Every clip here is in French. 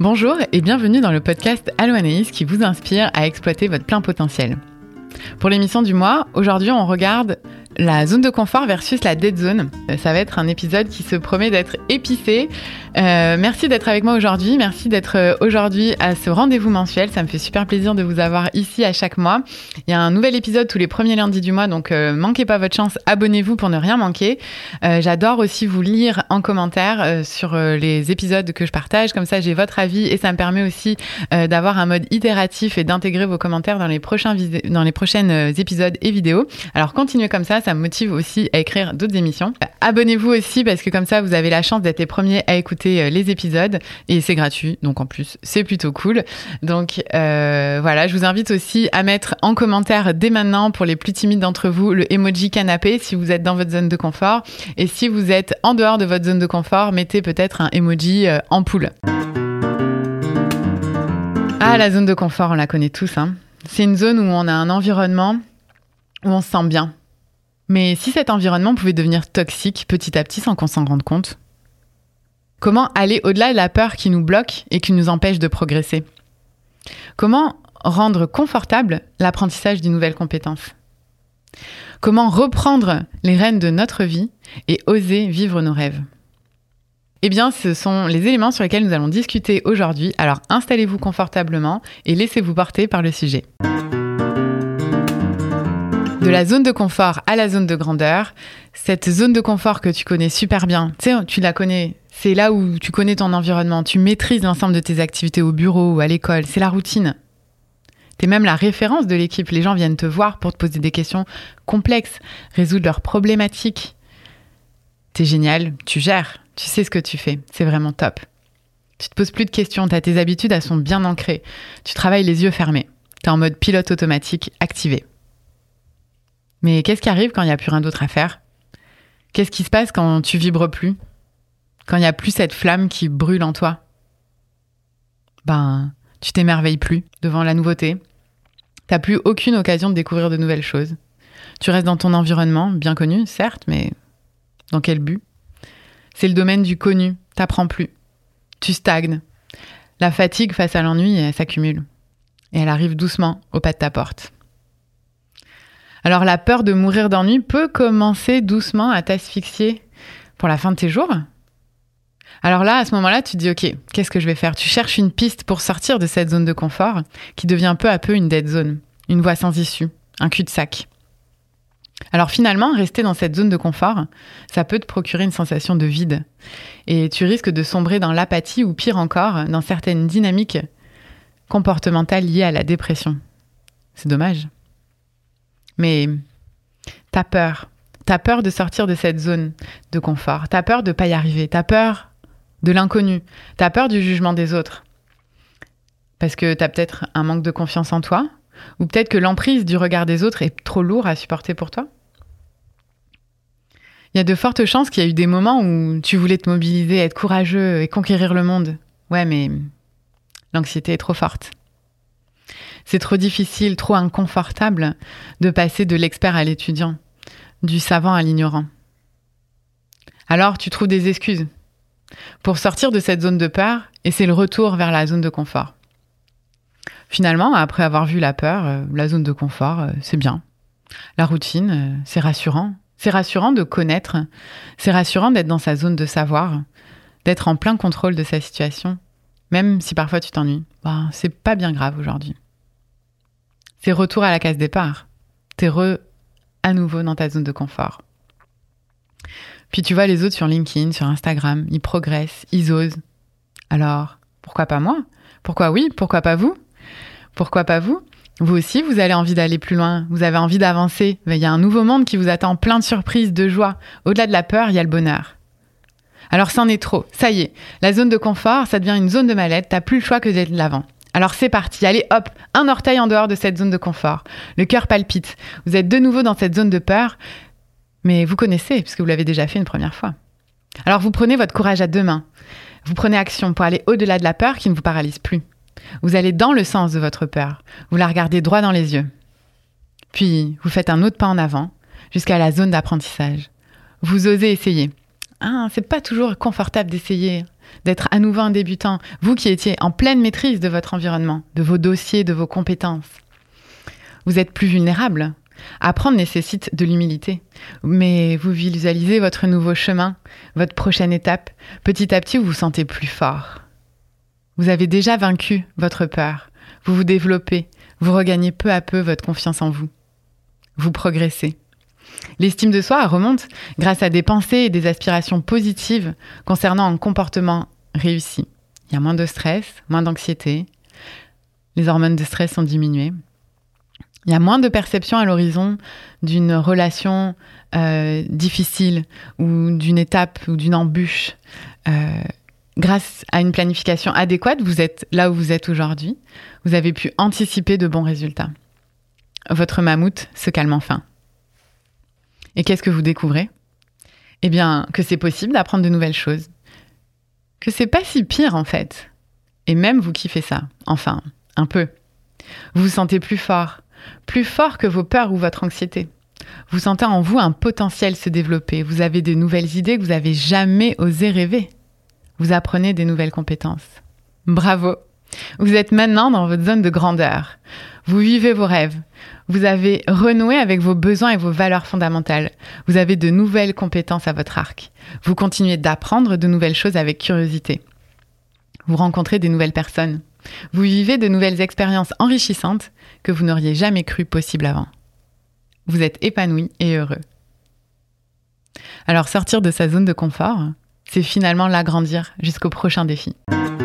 Bonjour et bienvenue dans le podcast Allo Anaïs qui vous inspire à exploiter votre plein potentiel. Pour l'émission du mois, aujourd'hui on regarde la zone de confort versus la dead zone. Ça va être un épisode qui se promet d'être épicé. Merci d'être avec moi aujourd'hui. Merci d'être aujourd'hui à ce rendez-vous mensuel. Ça me fait super plaisir de vous avoir ici à chaque mois. Il y a un nouvel épisode tous les premiers lundis du mois, donc manquez pas votre chance. Abonnez-vous pour ne rien manquer. J'adore aussi vous lire en commentaire sur les épisodes que je partage. Comme ça, j'ai votre avis et ça me permet aussi d'avoir un mode itératif et d'intégrer vos commentaires dans les prochains épisodes et vidéos. Alors continuez comme ça me motive aussi à écrire d'autres émissions. Abonnez-vous aussi parce que comme ça, vous avez la chance d'être les premiers à écouter les épisodes et c'est gratuit. Donc en plus, c'est plutôt cool. Donc voilà, je vous invite aussi à mettre en commentaire dès maintenant pour les plus timides d'entre vous le emoji canapé si vous êtes dans votre zone de confort. Et si vous êtes en dehors de votre zone de confort, mettez peut-être un emoji ampoule. Ah, la zone de confort, on la connaît tous, hein. C'est une zone où on a un environnement où on se sent bien. Mais si cet environnement pouvait devenir toxique petit à petit sans qu'on s'en rende compte? Comment aller au-delà de la peur qui nous bloque et qui nous empêche de progresser? Comment rendre confortable l'apprentissage d'une nouvelle compétence? Comment reprendre les rênes de notre vie et oser vivre nos rêves? Eh bien, ce sont les éléments sur lesquels nous allons discuter aujourd'hui. Alors, installez-vous confortablement et laissez-vous porter par le sujet. De la zone de confort à la zone de grandeur, cette zone de confort que tu connais super bien, tu sais, tu la connais, c'est là où tu connais ton environnement, tu maîtrises l'ensemble de tes activités au bureau ou à l'école, c'est la routine. T'es même la référence de l'équipe, les gens viennent te voir pour te poser des questions complexes, résoudre leurs problématiques. T'es génial, tu gères, tu sais ce que tu fais, c'est vraiment top. Tu te poses plus de questions, t'as tes habitudes, elles sont bien ancrées. Tu travailles les yeux fermés, t'es en mode pilote automatique activé. Mais qu'est-ce qui arrive quand il n'y a plus rien d'autre à faire? Qu'est-ce qui se passe quand tu vibres plus? Quand il n'y a plus cette flamme qui brûle en toi? Tu t'émerveilles plus devant la nouveauté. T'as plus aucune occasion de découvrir de nouvelles choses. Tu restes dans ton environnement, bien connu, certes, mais dans quel but? C'est le domaine du connu, t'apprends plus. Tu stagnes. La fatigue face à l'ennui, elle s'accumule. Et elle arrive doucement au pas de ta porte. Alors la peur de mourir d'ennui peut commencer doucement à t'asphyxier pour la fin de tes jours. Alors là, à ce moment-là, tu te dis « Ok, qu'est-ce que je vais faire ?» Tu cherches une piste pour sortir de cette zone de confort qui devient peu à peu une dead zone, une voie sans issue, un cul-de-sac. Alors finalement, rester dans cette zone de confort, ça peut te procurer une sensation de vide. Et tu risques de sombrer dans l'apathie ou pire encore, dans certaines dynamiques comportementales liées à la dépression. C'est dommage. Mais t'as peur. T'as peur de sortir de cette zone de confort. T'as peur de pas y arriver. T'as peur de l'inconnu. T'as peur du jugement des autres. Parce que t'as peut-être un manque de confiance en toi. Ou peut-être que l'emprise du regard des autres est trop lourd à supporter pour toi. Il y a de fortes chances qu'il y a eu des moments où tu voulais te mobiliser, être courageux et conquérir le monde. Ouais, mais l'anxiété est trop forte. C'est trop difficile, trop inconfortable de passer de l'expert à l'étudiant, du savant à l'ignorant. Alors, tu trouves des excuses pour sortir de cette zone de peur et c'est le retour vers la zone de confort. Finalement, après avoir vu la peur, la zone de confort, c'est bien. La routine, c'est rassurant. C'est rassurant de connaître. C'est rassurant d'être dans sa zone de savoir, d'être en plein contrôle de sa situation. Même si parfois tu t'ennuies, c'est pas bien grave aujourd'hui. C'est retour à la case départ. T'es à nouveau dans ta zone de confort. Puis tu vois les autres sur LinkedIn, sur Instagram, ils progressent, ils osent. Alors, pourquoi pas moi? Pourquoi oui? Pourquoi pas vous? Pourquoi pas vous? Vous aussi, vous avez envie d'aller plus loin, vous avez envie d'avancer. Il y a un nouveau monde qui vous attend, plein de surprises, de joie. Au-delà de la peur, il y a le bonheur. Alors c'en est trop, ça y est. La zone de confort, ça devient une zone de mal-être, t'as plus le choix que d'être de l'avant. Alors c'est parti, allez hop, un orteil en dehors de cette zone de confort. Le cœur palpite, vous êtes de nouveau dans cette zone de peur, mais vous connaissez, puisque vous l'avez déjà fait une première fois. Alors vous prenez votre courage à deux mains, vous prenez action pour aller au-delà de la peur qui ne vous paralyse plus. Vous allez dans le sens de votre peur, vous la regardez droit dans les yeux. Puis vous faites un autre pas en avant, jusqu'à la zone d'apprentissage. Vous osez essayer. C'est pas toujours confortable d'essayer. d'être à nouveau un débutant, vous qui étiez en pleine maîtrise de votre environnement, de vos dossiers, de vos compétences. Vous êtes plus vulnérable. Apprendre nécessite de l'humilité, mais vous visualisez votre nouveau chemin, votre prochaine étape. Petit à petit, vous vous sentez plus fort. Vous avez déjà vaincu votre peur. Vous vous développez, vous regagnez peu à peu votre confiance en vous. Vous progressez. L'estime de soi remonte grâce à des pensées et des aspirations positives concernant un comportement réussi. Il y a moins de stress, moins d'anxiété. Les hormones de stress sont diminuées. Il y a moins de perception à l'horizon d'une relation difficile ou d'une étape ou d'une embûche. Grâce à une planification adéquate, vous êtes là où vous êtes aujourd'hui. Vous avez pu anticiper de bons résultats. Votre mammouth se calme enfin. Et qu'est-ce que vous découvrez ? Eh bien, que c'est possible d'apprendre de nouvelles choses. Que c'est pas si pire en fait. Et même vous kiffez ça. Enfin, un peu. Vous vous sentez plus fort que vos peurs ou votre anxiété. Vous sentez en vous un potentiel se développer. Vous avez de nouvelles idées que vous n'avez jamais osé rêver. Vous apprenez des nouvelles compétences. Bravo! Vous êtes maintenant dans votre zone de grandeur. Vous vivez vos rêves. Vous avez renoué avec vos besoins et vos valeurs fondamentales. Vous avez de nouvelles compétences à votre arc. Vous continuez d'apprendre de nouvelles choses avec curiosité. Vous rencontrez des nouvelles personnes. Vous vivez de nouvelles expériences enrichissantes que vous n'auriez jamais cru possibles avant. Vous êtes épanoui et heureux. Alors sortir de sa zone de confort, c'est finalement l'agrandir jusqu'au prochain défi.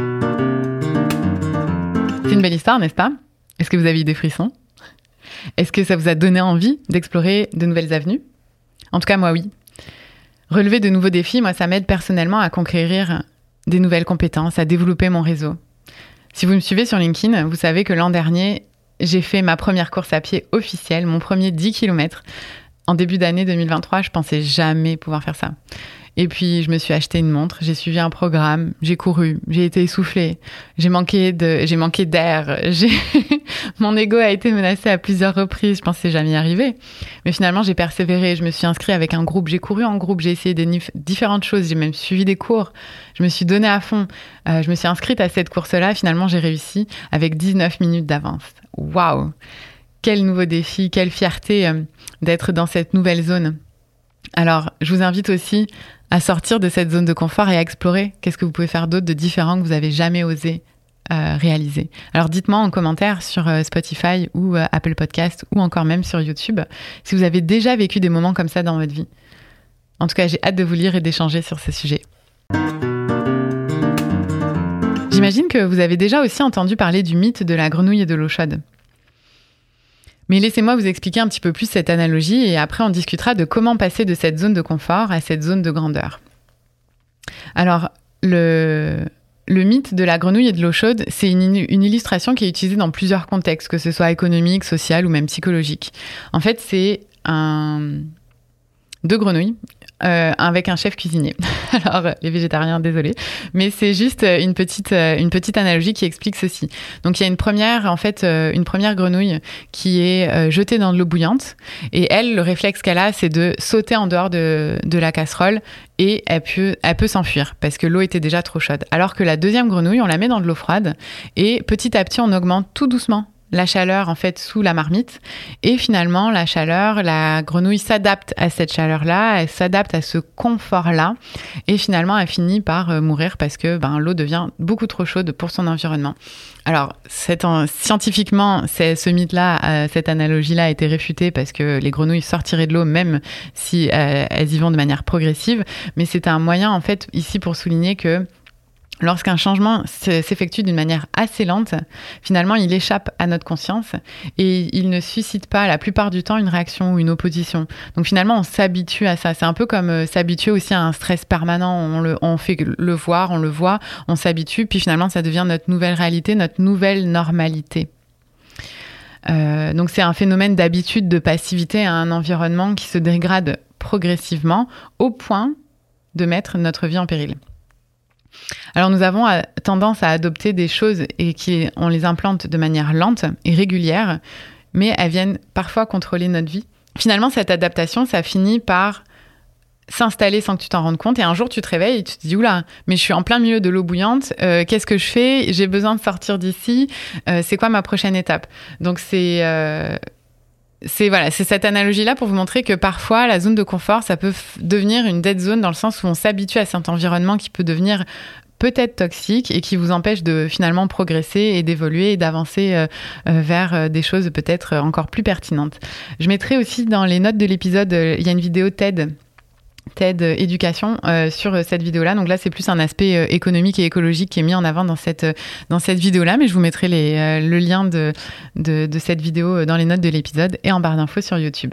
C'est une belle histoire, n'est-ce pas ? Est-ce que vous avez eu des frissons ? Est-ce que ça vous a donné envie d'explorer de nouvelles avenues ? En tout cas, moi, oui. Relever de nouveaux défis, moi, ça m'aide personnellement à conquérir des nouvelles compétences, à développer mon réseau. Si vous me suivez sur LinkedIn, vous savez que l'an dernier, j'ai fait ma première course à pied officielle, mon premier 10 km. En début d'année 2023, je pensais jamais pouvoir faire ça. Et puis, je me suis acheté une montre, j'ai suivi un programme, j'ai couru, j'ai été essoufflée, j'ai manqué d'air, mon ego a été menacé à plusieurs reprises, je pensais jamais y arriver. Mais finalement, j'ai persévéré, je me suis inscrite avec un groupe, j'ai couru en groupe, j'ai essayé différentes choses, j'ai même suivi des cours, je me suis donnée à fond, je me suis inscrite à cette course-là, finalement, j'ai réussi avec 19 minutes d'avance. Waouh! Quel nouveau défi, quelle fierté d'être dans cette nouvelle zone. Alors, je vous invite aussi à sortir de cette zone de confort et à explorer qu'est-ce que vous pouvez faire d'autre de différent que vous n'avez jamais osé réaliser. Alors, dites-moi en commentaire sur Spotify ou Apple Podcast ou encore même sur YouTube si vous avez déjà vécu des moments comme ça dans votre vie. En tout cas, j'ai hâte de vous lire et d'échanger sur ce sujet. J'imagine que vous avez déjà aussi entendu parler du mythe de la grenouille et de l'eau chaude. Mais laissez-moi vous expliquer un petit peu plus cette analogie et après on discutera de comment passer de cette zone de confort à cette zone de grandeur. Alors, le mythe de la grenouille et de l'eau chaude, c'est une illustration qui est utilisée dans plusieurs contextes, que ce soit économique, social ou même psychologique. En fait, c'est deux grenouilles avec un chef cuisinier. Alors, les végétariens, désolé, mais c'est juste une petite analogie qui explique ceci. Donc, il y a une première grenouille qui est jetée dans de l'eau bouillante et elle, le réflexe qu'elle a, c'est de sauter en dehors de la casserole et elle peut s'enfuir parce que l'eau était déjà trop chaude. Alors que la deuxième grenouille, on la met dans de l'eau froide et petit à petit, on augmente tout doucement la chaleur en fait sous la marmite et finalement la chaleur, la grenouille s'adapte à cette chaleur-là, elle s'adapte à ce confort-là et finalement elle finit par mourir parce que l'eau devient beaucoup trop chaude pour son environnement. Alors scientifiquement, ce mythe-là, cette analogie-là a été réfutée parce que les grenouilles sortiraient de l'eau même si elles y vont de manière progressive, mais c'est un moyen en fait ici pour souligner que lorsqu'un changement s'effectue d'une manière assez lente, finalement, il échappe à notre conscience et il ne suscite pas la plupart du temps une réaction ou une opposition. Donc finalement, on s'habitue à ça. C'est un peu comme s'habituer aussi à un stress permanent. On fait le voir, on le voit, on s'habitue, puis finalement, ça devient notre nouvelle réalité, notre nouvelle normalité. Donc c'est un phénomène d'habitude, de passivité à un environnement qui se dégrade progressivement au point de mettre notre vie en péril. Alors nous avons tendance à adopter des choses et on les implante de manière lente et régulière, mais elles viennent parfois contrôler notre vie. Finalement, cette adaptation, ça finit par s'installer sans que tu t'en rendes compte. Et un jour, tu te réveilles et tu te dis, oula, mais je suis en plein milieu de l'eau bouillante. Qu'est-ce que je fais ? J'ai besoin de sortir d'ici. C'est quoi ma prochaine étape ? Donc, c'est cette analogie-là pour vous montrer que parfois, la zone de confort, ça peut devenir une dead zone dans le sens où on s'habitue à cet environnement qui peut devenir peut-être toxique et qui vous empêche de finalement progresser et d'évoluer et d'avancer vers des choses peut-être encore plus pertinentes. Je mettrai aussi dans les notes de l'épisode, il y a une vidéo TED éducation sur cette vidéo-là. Donc là, c'est plus un aspect économique et écologique qui est mis en avant dans cette vidéo-là, mais je vous mettrai le lien de cette vidéo dans les notes de l'épisode et en barre d'infos sur YouTube.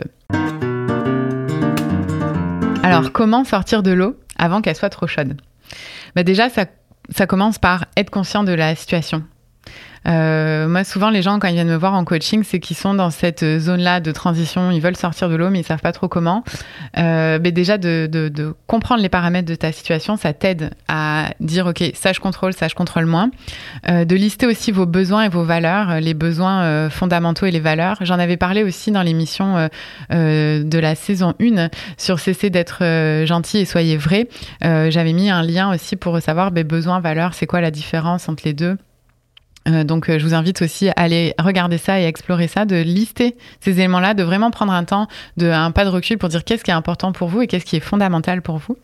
Alors, comment sortir de l'eau avant qu'elle soit trop chaude ? Déjà, ça commence par être conscient de la situation. Moi, souvent, les gens, quand ils viennent me voir en coaching, c'est qu'ils sont dans cette zone-là de transition. Ils veulent sortir de l'eau, mais ils savent pas trop comment. Déjà, de comprendre les paramètres de ta situation, ça t'aide à dire, OK, ça je contrôle moins. De lister aussi vos besoins et vos valeurs, les besoins fondamentaux et les valeurs. J'en avais parlé aussi dans l'émission de la saison 1 sur Cessez d'être gentil et soyez vrai. J'avais mis un lien aussi pour savoir besoins, valeurs, c'est quoi la différence entre les deux. Donc, je vous invite aussi à aller regarder ça et explorer ça, de lister ces éléments-là, de vraiment prendre un pas de recul pour dire qu'est-ce qui est important pour vous et qu'est-ce qui est fondamental pour vous.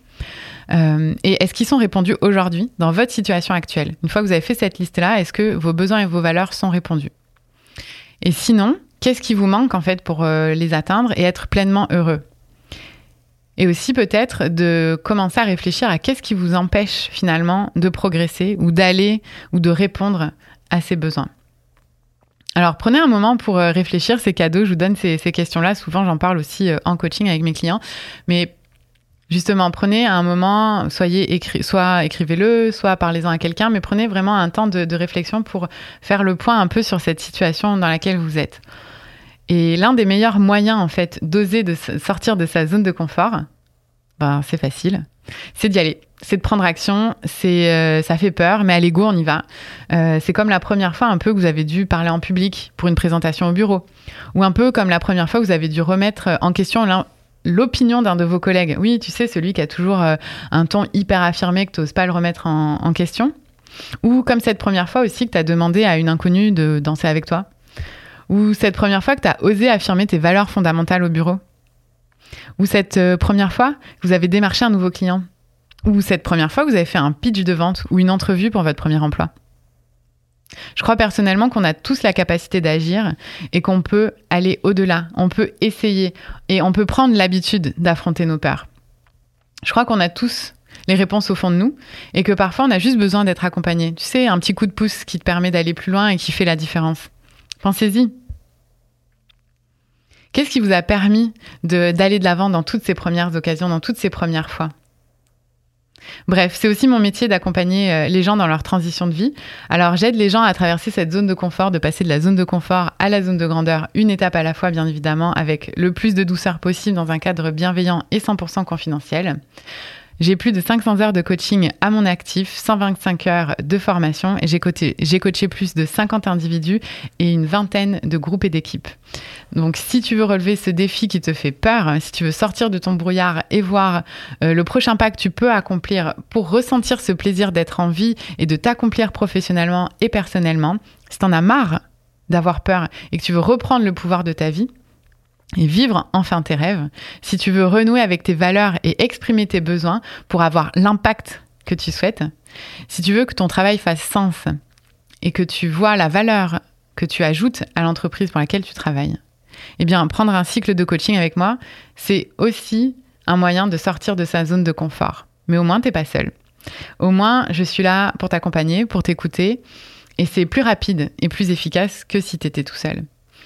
Et est-ce qu'ils sont répondus aujourd'hui dans votre situation actuelle ? Une fois que vous avez fait cette liste-là, est-ce que vos besoins et vos valeurs sont répondus ? Et sinon, qu'est-ce qui vous manque en fait pour les atteindre et être pleinement heureux ? Et aussi peut-être de commencer à réfléchir à qu'est-ce qui vous empêche finalement de progresser ou d'aller ou de répondre à ces besoins. Alors, prenez un moment pour réfléchir, c'est cadeau, je vous donne ces questions-là. Souvent, j'en parle aussi en coaching avec mes clients. Mais justement, prenez un moment, soit écrivez-le, soit parlez-en à quelqu'un, mais prenez vraiment un temps de réflexion pour faire le point un peu sur cette situation dans laquelle vous êtes. Et l'un des meilleurs moyens, en fait, d'oser de sortir de sa zone de confort, c'est facile, c'est d'y aller. C'est de prendre action, ça fait peur, mais allez go, on y va. C'est comme la première fois un peu que vous avez dû parler en public pour une présentation au bureau. Ou un peu comme la première fois que vous avez dû remettre en question l'opinion d'un de vos collègues. Oui, tu sais, celui qui a toujours un ton hyper affirmé, que tu n'oses pas le remettre en question. Ou comme cette première fois aussi que tu as demandé à une inconnue de danser avec toi. Ou cette première fois que tu as osé affirmer tes valeurs fondamentales au bureau. Ou cette première fois que vous avez démarché un nouveau client. Ou cette première fois que vous avez fait un pitch de vente ou une entrevue pour votre premier emploi. Je crois personnellement qu'on a tous la capacité d'agir et qu'on peut aller au-delà, on peut essayer et on peut prendre l'habitude d'affronter nos peurs. Je crois qu'on a tous les réponses au fond de nous et que parfois on a juste besoin d'être accompagné. Tu sais, un petit coup de pouce qui te permet d'aller plus loin et qui fait la différence. Pensez-y. Qu'est-ce qui vous a permis d'aller de l'avant dans toutes ces premières occasions, dans toutes ces premières fois ? Bref, c'est aussi mon métier d'accompagner les gens dans leur transition de vie. Alors, j'aide les gens à traverser cette zone de confort, de passer de la zone de confort à la zone de grandeur, une étape à la fois, bien évidemment, avec le plus de douceur possible dans un cadre bienveillant et 100% confidentiel. J'ai plus de 500 heures de coaching à mon actif, 125 heures de formation et j'ai coaché plus de 50 individus et une vingtaine de groupes et d'équipes. Donc, si tu veux relever ce défi qui te fait peur, si tu veux sortir de ton brouillard et voir le prochain pas que tu peux accomplir pour ressentir ce plaisir d'être en vie et de t'accomplir professionnellement et personnellement, si t'en as marre d'avoir peur et que tu veux reprendre le pouvoir de ta vie, et vivre enfin tes rêves, si tu veux renouer avec tes valeurs et exprimer tes besoins pour avoir l'impact que tu souhaites, si tu veux que ton travail fasse sens et que tu vois la valeur que tu ajoutes à l'entreprise pour laquelle tu travailles, eh bien, prendre un cycle de coaching avec moi, c'est aussi un moyen de sortir de sa zone de confort. Mais au moins, t'es pas seul. Au moins, je suis là pour t'accompagner, pour t'écouter, et c'est plus rapide et plus efficace que si t'étais tout seul.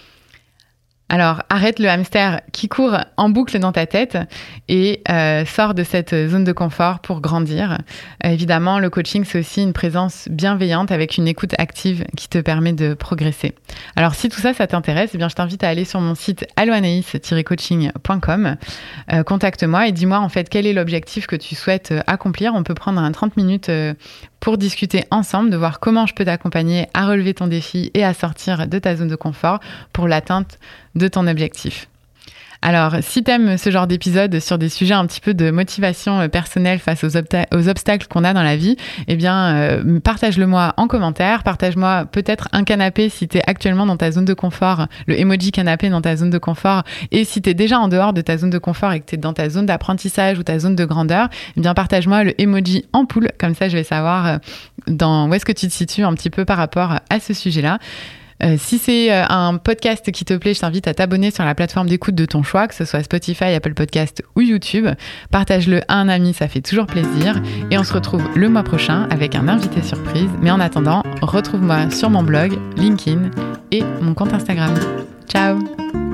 Alors, arrête le hamster qui court en boucle dans ta tête et sors de cette zone de confort pour grandir. Évidemment, le coaching, c'est aussi une présence bienveillante avec une écoute active qui te permet de progresser. Alors, si tout ça, ça t'intéresse, eh bien, je t'invite à aller sur mon site alloanaïs-coaching.com. Contacte-moi et dis-moi en fait quel est l'objectif que tu souhaites accomplir. On peut prendre un 30 minutes pour discuter ensemble, de voir comment je peux t'accompagner à relever ton défi et à sortir de ta zone de confort pour l'atteinte de ton objectif. Alors, si t'aimes ce genre d'épisode sur des sujets un petit peu de motivation personnelle face aux obstacles qu'on a dans la vie, eh bien, partage-le moi en commentaire. Partage-moi peut-être un canapé si t'es actuellement dans ta zone de confort, le emoji canapé dans ta zone de confort. Et si t'es déjà en dehors de ta zone de confort et que t'es dans ta zone d'apprentissage ou ta zone de grandeur, eh bien, partage-moi le emoji ampoule. Comme ça, je vais savoir où est-ce que tu te situes un petit peu par rapport à ce sujet-là. Si c'est un podcast qui te plaît, je t'invite à t'abonner sur la plateforme d'écoute de ton choix, que ce soit Spotify, Apple Podcast ou YouTube. Partage-le à un ami, ça fait toujours plaisir. Et on se retrouve le mois prochain avec un invité surprise. Mais en attendant, retrouve-moi sur mon blog, LinkedIn et mon compte Instagram. Ciao!